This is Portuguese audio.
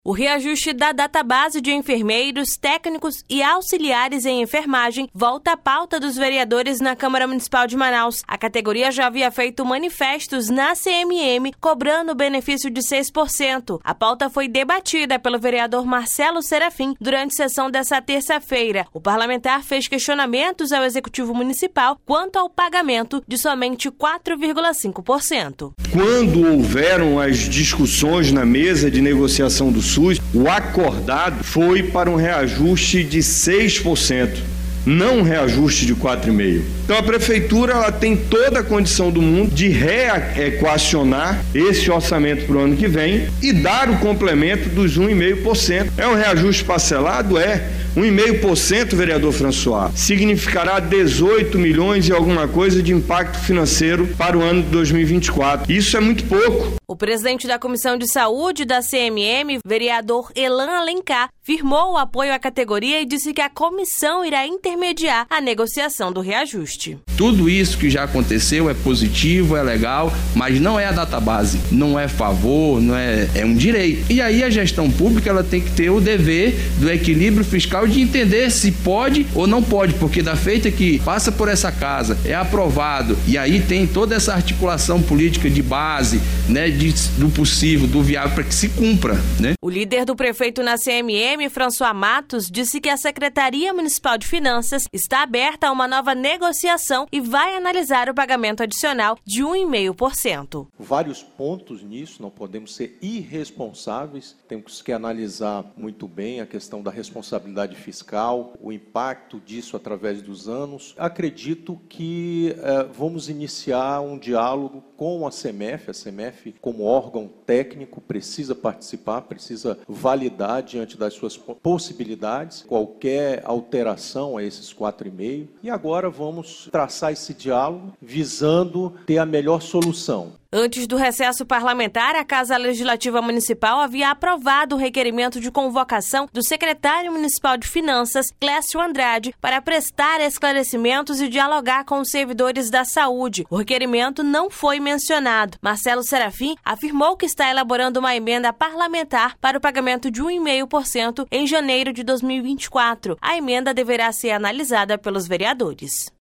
O reajuste da database de enfermeiros, técnicos e auxiliares em enfermagem volta à pauta dos vereadores na Câmara Municipal de Manaus. A categoria já havia feito manifestos na CMM cobrando o benefício de 6%. A pauta foi debatida pelo vereador Marcelo Serafim durante sessão dessa terça-feira. O parlamentar fez questionamentos ao Executivo Municipal quanto ao pagamento de somente 4,5%. Quando houveram as discussões na mesa de negociação do SUS, o acordado foi para um reajuste de 6%, não um reajuste de 4,5%. Então a prefeitura ela tem toda a condição do mundo de reequacionar esse orçamento para o ano que vem e dar o complemento dos 1,5%. É um reajuste parcelado? É. 1,5%, vereador François, significará 18 milhões e alguma coisa de impacto financeiro para o ano de 2024. Isso é muito pouco. O presidente da Comissão de Saúde da CMM, vereador Elan Alencar, firmou o apoio à categoria e disse que a comissão irá intermediar a negociação do reajuste. Tudo isso que já aconteceu é positivo, é legal, mas não é a database, não é favor, é um direito. E aí a gestão pública ela tem que ter o dever do equilíbrio fiscal de entender se pode ou não pode, porque da feita que passa por essa casa, é aprovado, e aí tem toda essa articulação política de base, do possível, do viável, para que se cumpra, O líder do prefeito na CMM, François Matos, disse que a Secretaria Municipal de Finanças está aberta a uma nova negociação e vai analisar o pagamento adicional de 1,5%. Vários pontos nisso, não podemos ser irresponsáveis, temos que analisar muito bem a questão da responsabilidade fiscal, o impacto disso através dos anos. Acredito que vamos iniciar um diálogo com a CEMEF, como órgão técnico, precisa participar, precisa validar diante das suas possibilidades qualquer alteração a esses 4,5%. E agora vamos traçar esse diálogo visando ter a melhor solução. Antes do recesso parlamentar, a Casa Legislativa Municipal havia aprovado o requerimento de convocação do secretário municipal de Finanças, Clécio Andrade, para prestar esclarecimentos e dialogar com os servidores da saúde. O requerimento não foi mencionado. Marcelo Serafim afirmou que está elaborando uma emenda parlamentar para o pagamento de 1,5% em janeiro de 2024. A emenda deverá ser analisada pelos vereadores.